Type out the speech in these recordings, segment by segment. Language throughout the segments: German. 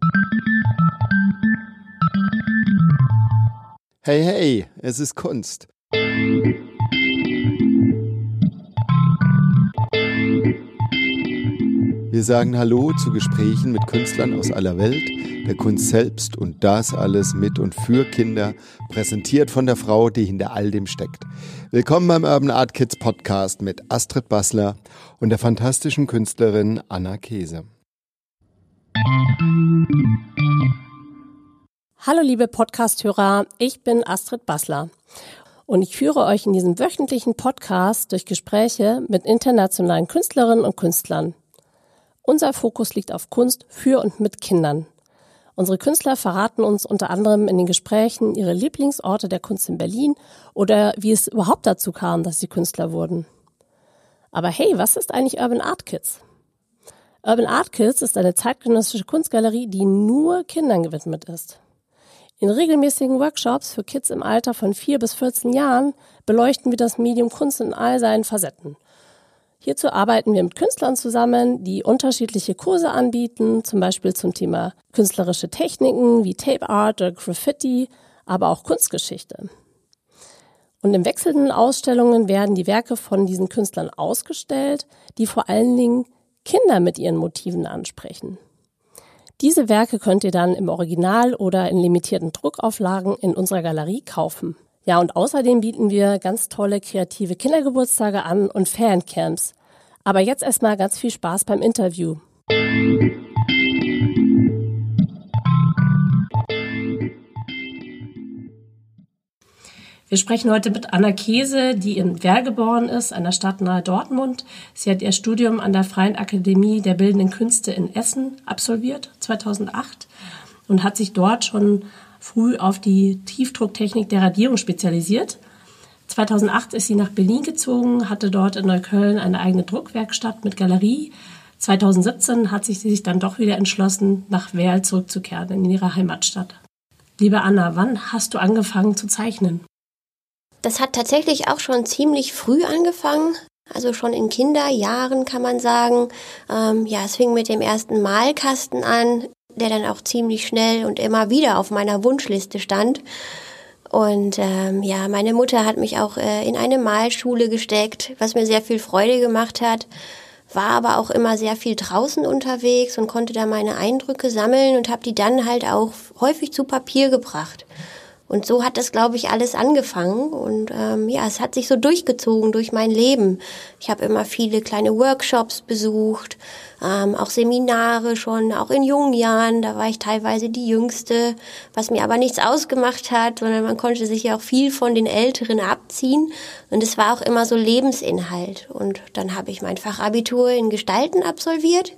Hey, hey, es ist Kunst. Wir sagen Hallo zu Gesprächen mit Künstlern aus aller Welt, der Kunst selbst und das alles mit und für Kinder, präsentiert von der Frau, die hinter all dem steckt. Willkommen beim Urban Art Kids Podcast mit Astrid Bassler und der fantastischen Künstlerin Anna Kese. Hallo liebe Podcast-Hörer, ich bin Astrid Bassler und ich führe euch in diesem wöchentlichen Podcast durch Gespräche mit internationalen Künstlerinnen und Künstlern. Unser Fokus liegt auf Kunst für und mit Kindern. Unsere Künstler verraten uns unter anderem in den Gesprächen ihre Lieblingsorte der Kunst in Berlin oder wie es überhaupt dazu kam, dass sie Künstler wurden. Aber hey, was ist eigentlich Urban Art Kids? Urban Art Kids ist eine zeitgenössische Kunstgalerie, die nur Kindern gewidmet ist. In regelmäßigen Workshops für Kids im Alter von 4 bis 14 Jahren beleuchten wir das Medium Kunst in all seinen Facetten. Hierzu arbeiten wir mit Künstlern zusammen, die unterschiedliche Kurse anbieten, zum Beispiel zum Thema künstlerische Techniken wie Tape Art oder Graffiti, aber auch Kunstgeschichte. Und in wechselnden Ausstellungen werden die Werke von diesen Künstlern ausgestellt, die vor allen Dingen Kinder mit ihren Motiven ansprechen. Diese Werke könnt ihr dann im Original oder in limitierten Druckauflagen in unserer Galerie kaufen. Ja, und außerdem bieten wir ganz tolle kreative Kindergeburtstage an und Feriencamps. Aber jetzt erstmal ganz viel Spaß beim Interview. Wir sprechen heute mit Anna Kese, die in Werl geboren ist, einer Stadt nahe Dortmund. Sie hat ihr Studium an der Freien Akademie der Bildenden Künste in Essen absolviert, 2008, und hat sich dort schon früh auf die Tiefdrucktechnik der Radierung spezialisiert. 2008 ist sie nach Berlin gezogen, hatte dort in Neukölln eine eigene Druckwerkstatt mit Galerie. 2017 hat sie sich dann doch wieder entschlossen, nach Werl zurückzukehren, in ihre Heimatstadt. Liebe Anna, wann hast du angefangen zu zeichnen? Das hat tatsächlich auch schon ziemlich früh angefangen, also schon in Kinderjahren kann man sagen. Es fing mit dem ersten Malkasten an, der dann auch ziemlich schnell und immer wieder auf meiner Wunschliste stand. Und meine Mutter hat mich auch in eine Malschule gesteckt, was mir sehr viel Freude gemacht hat, war aber auch immer sehr viel draußen unterwegs und konnte da meine Eindrücke sammeln und habe die dann halt auch häufig zu Papier gebracht. Und so hat das, glaube ich, alles angefangen und es hat sich so durchgezogen durch mein Leben. Ich habe immer viele kleine Workshops besucht, auch Seminare schon, auch in jungen Jahren, da war ich teilweise die Jüngste, was mir aber nichts ausgemacht hat, sondern man konnte sich ja auch viel von den Älteren abziehen und es war auch immer so Lebensinhalt. Und dann habe ich mein Fachabitur in Gestalten absolviert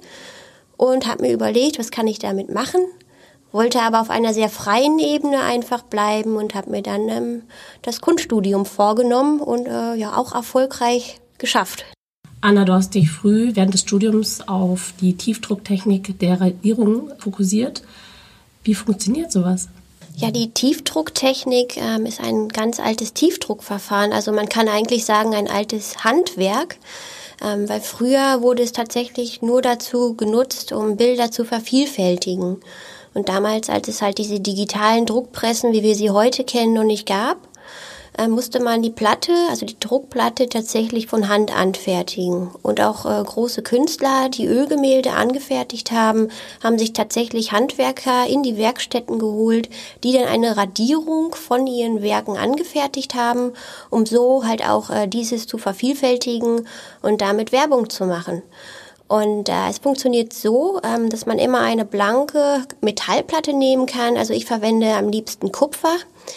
und habe mir überlegt, was kann ich damit machen? Wollte aber auf einer sehr freien Ebene einfach bleiben und habe mir dann das Kunststudium vorgenommen und auch erfolgreich geschafft. Anna, du hast dich früh während des Studiums auf die Tiefdrucktechnik der Radierung fokussiert. Wie funktioniert sowas? Ja, die Tiefdrucktechnik ist ein ganz altes Tiefdruckverfahren. Also man kann eigentlich sagen, ein altes Handwerk. Weil früher wurde es tatsächlich nur dazu genutzt, um Bilder zu vervielfältigen. Und damals, als es halt diese digitalen Druckpressen, wie wir sie heute kennen, noch nicht gab, musste man die Platte, also die Druckplatte, tatsächlich von Hand anfertigen. Und auch große Künstler, die Ölgemälde angefertigt haben, haben sich tatsächlich Handwerker in die Werkstätten geholt, die dann eine Radierung von ihren Werken angefertigt haben, um so halt auch dieses zu vervielfältigen und damit Werbung zu machen. Und es funktioniert so, dass man immer eine blanke Metallplatte nehmen kann. Also ich verwende am liebsten Kupfer.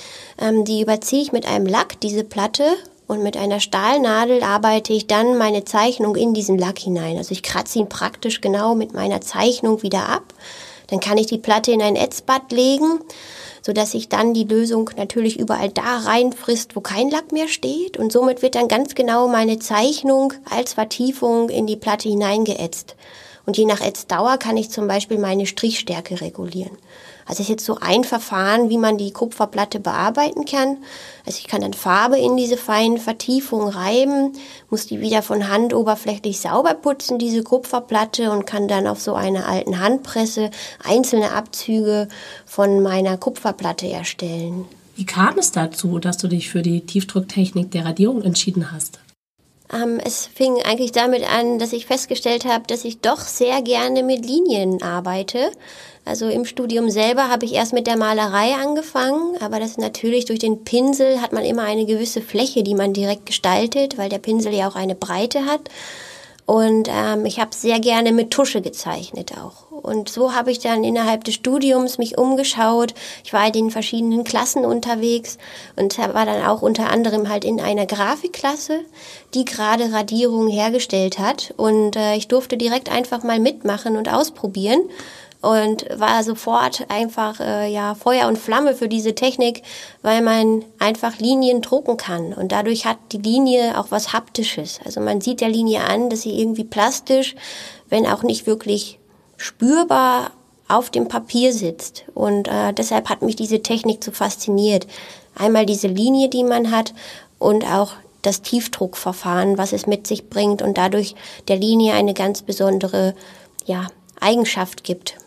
Die überziehe ich mit einem Lack, diese Platte. Und mit einer Stahlnadel arbeite ich dann meine Zeichnung in diesen Lack hinein. Also ich kratze ihn praktisch genau mit meiner Zeichnung wieder ab. Dann kann ich die Platte in ein Ätzbad legen, sodass sich dann die Lösung natürlich überall da reinfrisst, wo kein Lack mehr steht. Und somit wird dann ganz genau meine Zeichnung als Vertiefung in die Platte hineingeätzt. Und je nach Ätzdauer kann ich zum Beispiel meine Strichstärke regulieren. Also das ist jetzt so ein Verfahren, wie man die Kupferplatte bearbeiten kann. Also ich kann dann Farbe in diese feinen Vertiefungen reiben, muss die wieder von Hand oberflächlich sauber putzen, diese Kupferplatte, und kann dann auf so einer alten Handpresse einzelne Abzüge von meiner Kupferplatte erstellen. Wie kam es dazu, dass du dich für die Tiefdrucktechnik der Radierung entschieden hast? Es fing eigentlich damit an, dass ich festgestellt habe, dass ich doch sehr gerne mit Linien arbeite. Also im Studium selber habe ich erst mit der Malerei angefangen, aber das natürlich durch den Pinsel hat man immer eine gewisse Fläche, die man direkt gestaltet, weil der Pinsel ja auch eine Breite hat. Und ich habe sehr gerne mit Tusche gezeichnet auch. Und so habe ich dann innerhalb des Studiums mich umgeschaut. Ich war halt in verschiedenen Klassen unterwegs und war dann auch unter anderem halt in einer Grafikklasse, die gerade Radierungen hergestellt hat. Und ich durfte direkt einfach mal mitmachen und ausprobieren. Und war sofort einfach Feuer und Flamme für diese Technik, weil man einfach Linien drucken kann. Und dadurch hat die Linie auch was Haptisches. Also man sieht der Linie an, dass sie irgendwie plastisch, wenn auch nicht wirklich spürbar, auf dem Papier sitzt. Und deshalb hat mich diese Technik so fasziniert. Einmal diese Linie, die man hat, und auch das Tiefdruckverfahren, was es mit sich bringt und dadurch der Linie eine ganz besondere Eigenschaft gibt.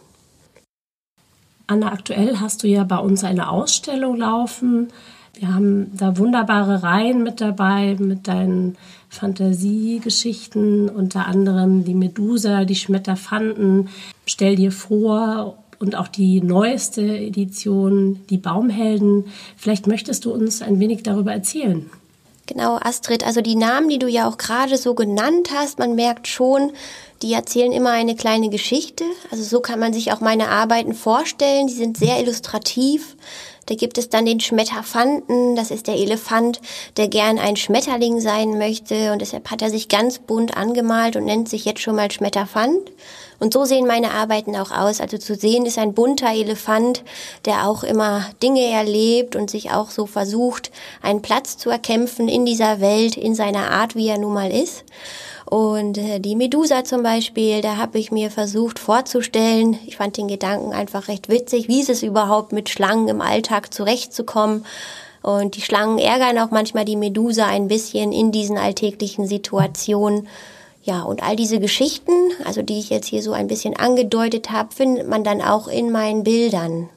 Anna, aktuell hast du ja bei uns eine Ausstellung laufen. Wir haben da wunderbare Reihen mit dabei, mit deinen Fantasiegeschichten, unter anderem die Medusa, die Schmetterfanten, Stell dir vor, und auch die neueste Edition, die Baumhelden. Vielleicht möchtest du uns ein wenig darüber erzählen. Genau, Astrid, also die Namen, die du ja auch gerade so genannt hast, man merkt schon, die erzählen immer eine kleine Geschichte. Also so kann man sich auch meine Arbeiten vorstellen. Die sind sehr illustrativ. Da gibt es dann den Schmetterfanten, das ist der Elefant, der gern ein Schmetterling sein möchte. Und deshalb hat er sich ganz bunt angemalt und nennt sich jetzt schon mal Schmetterfant. Und so sehen meine Arbeiten auch aus. Also zu sehen ist ein bunter Elefant, der auch immer Dinge erlebt und sich auch so versucht, einen Platz zu erkämpfen in dieser Welt, in seiner Art, wie er nun mal ist. Und die Medusa zum Beispiel, da habe ich mir versucht vorzustellen, ich fand den Gedanken einfach recht witzig, wie ist es überhaupt mit Schlangen im Alltag zurechtzukommen. Und die Schlangen ärgern auch manchmal die Medusa ein bisschen in diesen alltäglichen Situationen. Ja, und all diese Geschichten, also die ich jetzt hier so ein bisschen angedeutet habe, findet man dann auch in meinen Bildern.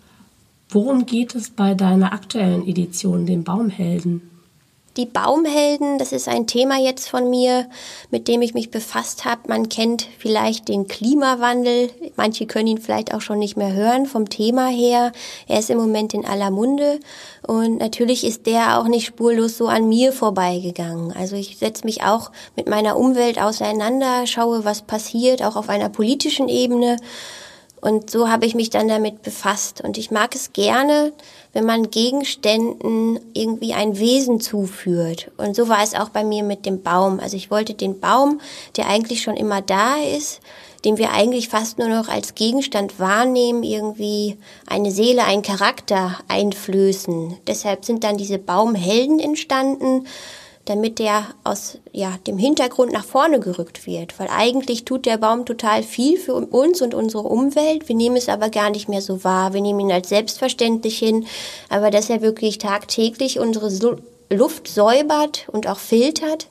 Worum geht es bei deiner aktuellen Edition, den Baumhelden? Die Baumhelden, das ist ein Thema jetzt von mir, mit dem ich mich befasst habe. Man kennt vielleicht den Klimawandel. Manche können ihn vielleicht auch schon nicht mehr hören vom Thema her. Er ist im Moment in aller Munde. Und natürlich ist der auch nicht spurlos so an mir vorbeigegangen. Also ich setze mich auch mit meiner Umwelt auseinander, schaue, was passiert, auch auf einer politischen Ebene. Und so habe ich mich dann damit befasst. Und ich mag es gerne, wenn man Gegenständen irgendwie ein Wesen zuführt. Und so war es auch bei mir mit dem Baum. Also ich wollte den Baum, der eigentlich schon immer da ist, den wir eigentlich fast nur noch als Gegenstand wahrnehmen, irgendwie eine Seele, einen Charakter einflößen. Deshalb sind dann diese Baumhelden entstanden, damit der aus dem Hintergrund nach vorne gerückt wird. Weil eigentlich tut der Baum total viel für uns und unsere Umwelt. Wir nehmen es aber gar nicht mehr so wahr. Wir nehmen ihn als selbstverständlich hin. Aber dass er wirklich tagtäglich unsere Luft säubert und auch filtert,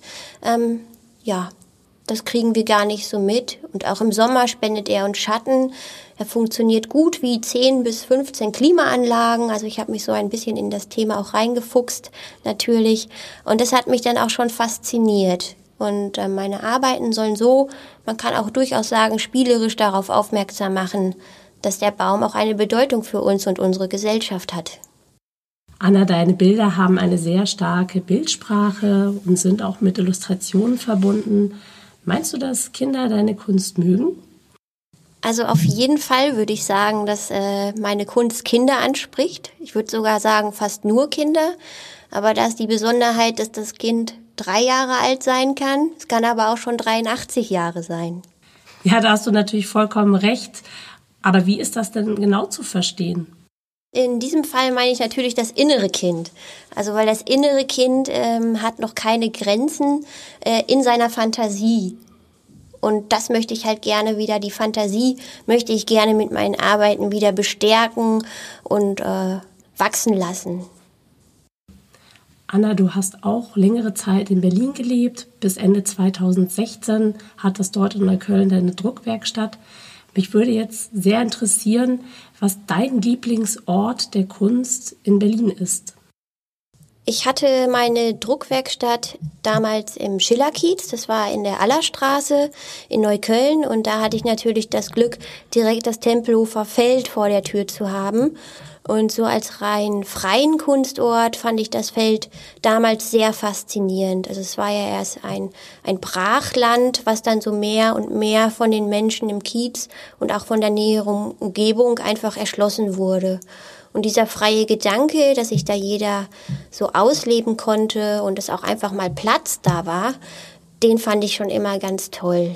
das kriegen wir gar nicht so mit. Und auch im Sommer spendet er uns Schatten. Er funktioniert gut wie 10 bis 15 Klimaanlagen. Also ich habe mich so ein bisschen in das Thema auch reingefuchst, natürlich. Und das hat mich dann auch schon fasziniert. Und meine Arbeiten sollen so, man kann auch durchaus sagen, spielerisch darauf aufmerksam machen, dass der Baum auch eine Bedeutung für uns und unsere Gesellschaft hat. Anna, deine Bilder haben eine sehr starke Bildsprache und sind auch mit Illustrationen verbunden. Meinst du, dass Kinder deine Kunst mögen? Also auf jeden Fall würde ich sagen, dass meine Kunst Kinder anspricht. Ich würde sogar sagen, fast nur Kinder. Aber da ist die Besonderheit, dass das Kind 3 Jahre alt sein kann. Es kann aber auch schon 83 Jahre sein. Ja, da hast du natürlich vollkommen recht. Aber wie ist das denn genau zu verstehen? In diesem Fall meine ich natürlich das innere Kind. Also weil das innere Kind hat noch keine Grenzen in seiner Fantasie. Und das möchte ich halt gerne wieder, die Fantasie möchte ich gerne mit meinen Arbeiten wieder bestärken und wachsen lassen. Anna, du hast auch längere Zeit in Berlin gelebt. Bis Ende 2016 hattest dort in Neukölln deine Druckwerkstatt. Mich würde jetzt sehr interessieren, was dein Lieblingsort der Kunst in Berlin ist. Ich hatte meine Druckwerkstatt damals im Schillerkiez, das war in der Allerstraße in Neukölln, und da hatte ich natürlich das Glück, direkt das Tempelhofer Feld vor der Tür zu haben. Und so als rein freien Kunstort fand ich das Feld damals sehr faszinierend. Also es war ja erst ein Brachland, was dann so mehr und mehr von den Menschen im Kiez und auch von der näheren Umgebung einfach erschlossen wurde. Und dieser freie Gedanke, dass sich da jeder so ausleben konnte und es auch einfach mal Platz da war, den fand ich schon immer ganz toll.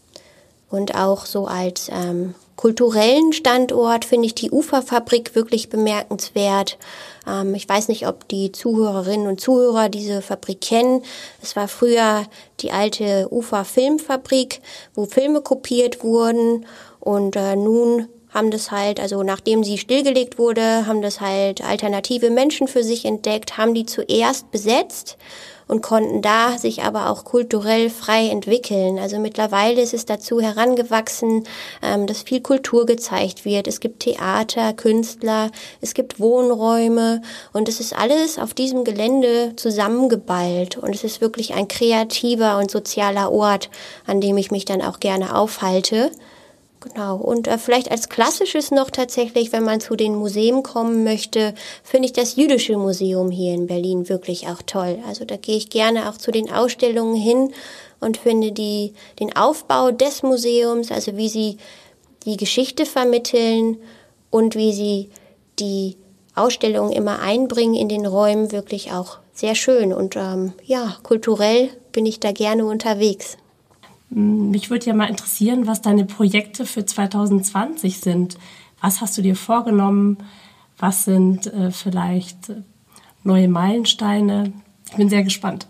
Und auch so als kulturellen Standort finde ich die Uferfabrik wirklich bemerkenswert. Ich weiß nicht, ob die Zuhörerinnen und Zuhörer diese Fabrik kennen. Es war früher die alte Ufer-Filmfabrik, wo Filme kopiert wurden, und nun haben das halt, also nachdem sie stillgelegt wurde, haben das halt alternative Menschen für sich entdeckt, haben die zuerst besetzt und konnten da sich aber auch kulturell frei entwickeln. Also mittlerweile ist es dazu herangewachsen, dass viel Kultur gezeigt wird. Es gibt Theater, Künstler, es gibt Wohnräume, und es ist alles auf diesem Gelände zusammengeballt. Und es ist wirklich ein kreativer und sozialer Ort, an dem ich mich dann auch gerne aufhalte. Genau, und vielleicht als klassisches noch tatsächlich, wenn man zu den Museen kommen möchte, finde ich das Jüdische Museum hier in Berlin wirklich auch toll. Also da gehe ich gerne auch zu den Ausstellungen hin und finde den Aufbau des Museums, also wie sie die Geschichte vermitteln und wie sie die Ausstellungen immer einbringen in den Räumen, wirklich auch sehr schön. Und kulturell bin ich da gerne unterwegs. Mich würde ja mal interessieren, was deine Projekte für 2020 sind. Was hast du dir vorgenommen? Was sind vielleicht neue Meilensteine? Ich bin sehr gespannt.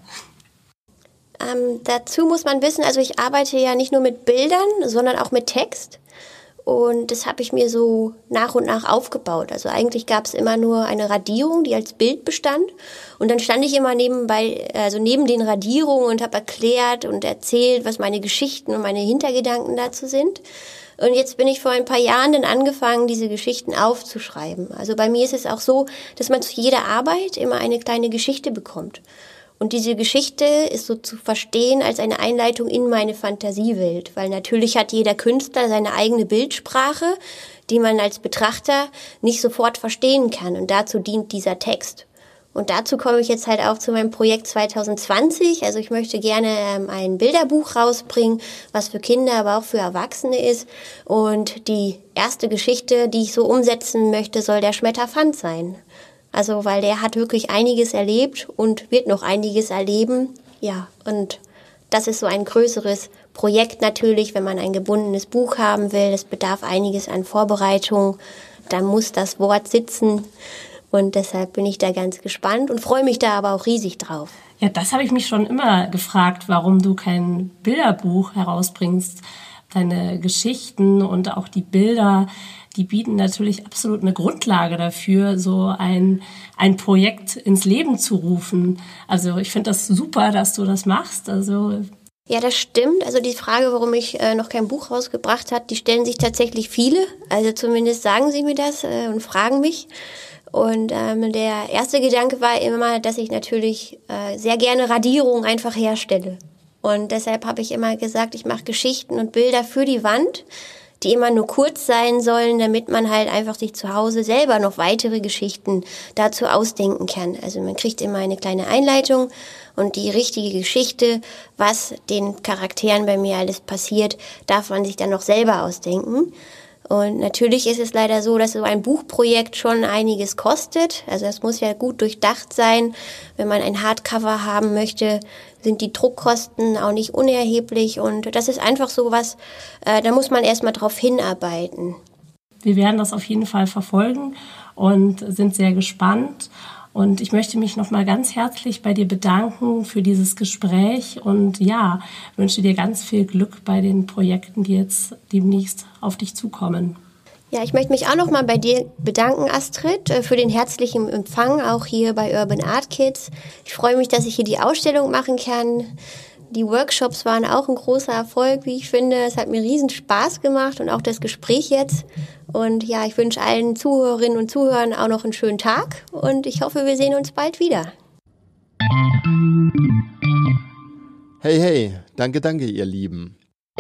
Dazu muss man wissen, also ich arbeite ja nicht nur mit Bildern, sondern auch mit Text. Und das habe ich mir so nach und nach aufgebaut. Also eigentlich gab es immer nur eine Radierung, die als Bild bestand. Und dann stand ich immer neben den Radierungen und habe erklärt und erzählt, was meine Geschichten und meine Hintergedanken dazu sind. Und jetzt bin ich vor ein paar Jahren dann angefangen, diese Geschichten aufzuschreiben. Also bei mir ist es auch so, dass man zu jeder Arbeit immer eine kleine Geschichte bekommt. Und diese Geschichte ist so zu verstehen als eine Einleitung in meine Fantasiewelt, weil natürlich hat jeder Künstler seine eigene Bildsprache, die man als Betrachter nicht sofort verstehen kann. Und dazu dient dieser Text. Und dazu komme ich jetzt halt auch zu meinem Projekt 2020. Also ich möchte gerne ein Bilderbuch rausbringen, was für Kinder, aber auch für Erwachsene ist. Und die erste Geschichte, die ich so umsetzen möchte, soll der Schmetterfant sein. Also, weil der hat wirklich einiges erlebt und wird noch einiges erleben. Ja, und das ist so ein größeres Projekt natürlich, wenn man ein gebundenes Buch haben will. Es bedarf einiges an Vorbereitung. Da muss das Wort sitzen. Und deshalb bin ich da ganz gespannt und freue mich da aber auch riesig drauf. Ja, das habe ich mich schon immer gefragt, warum du kein Bilderbuch herausbringst. Deine Geschichten und auch die Bilder, die bieten natürlich absolut eine Grundlage dafür, so ein Projekt ins Leben zu rufen. Also ich finde das super, dass du das machst. Ja, das stimmt. Also die Frage, warum ich noch kein Buch rausgebracht habe, die stellen sich tatsächlich viele. Also zumindest sagen sie mir das und fragen mich. Und der erste Gedanke war immer, dass ich natürlich sehr gerne Radierungen einfach herstelle. Und deshalb habe ich immer gesagt, ich mache Geschichten und Bilder für die Wand, die immer nur kurz sein sollen, damit man halt einfach sich zu Hause selber noch weitere Geschichten dazu ausdenken kann. Also man kriegt immer eine kleine Einleitung und die richtige Geschichte, was den Charakteren bei mir alles passiert, darf man sich dann noch selber ausdenken. Und natürlich ist es leider so, dass so ein Buchprojekt schon einiges kostet. Also es muss ja gut durchdacht sein. Wenn man ein Hardcover haben möchte, sind die Druckkosten auch nicht unerheblich. Und das ist einfach so was, da muss man erstmal drauf hinarbeiten. Wir werden das auf jeden Fall verfolgen und sind sehr gespannt. Und ich möchte mich nochmal ganz herzlich bei dir bedanken für dieses Gespräch und ja, wünsche dir ganz viel Glück bei den Projekten, die jetzt demnächst auf dich zukommen. Ja, ich möchte mich auch nochmal bei dir bedanken, Astrid, für den herzlichen Empfang, auch hier bei Urban Art Kids. Ich freue mich, dass ich hier die Ausstellung machen kann. Die Workshops waren auch ein großer Erfolg, wie ich finde. Es hat mir riesen Spaß gemacht und auch das Gespräch jetzt. Und ja, ich wünsche allen Zuhörerinnen und Zuhörern auch noch einen schönen Tag und ich hoffe, wir sehen uns bald wieder. Hey, danke, ihr Lieben.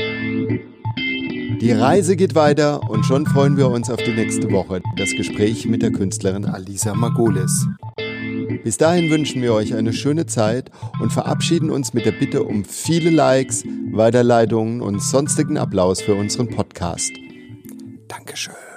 Die Reise geht weiter und schon freuen wir uns auf die nächste Woche, das Gespräch mit der Künstlerin Alisa Margolis. Bis dahin wünschen wir euch eine schöne Zeit und verabschieden uns mit der Bitte um viele Likes, Weiterleitungen und sonstigen Applaus für unseren Podcast. Dankeschön.